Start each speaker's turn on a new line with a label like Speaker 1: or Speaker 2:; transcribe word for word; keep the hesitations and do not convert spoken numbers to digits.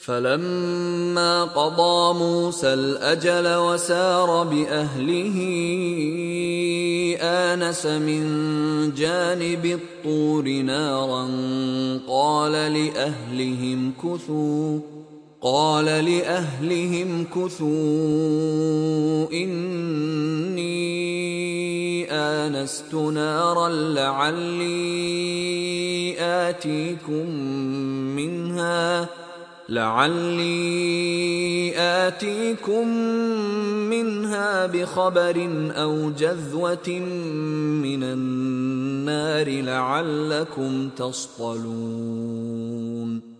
Speaker 1: فلما قضى موسى الأجل وسار بأهله آنس من جانب الطور نارا قال لأهلهم كثوا قال لأهلهم كثوا إني آنست نارا لعلي آتيكم منها لعلي آتيكم منها بخبر أو جذوة من النار لعلكم تصطلون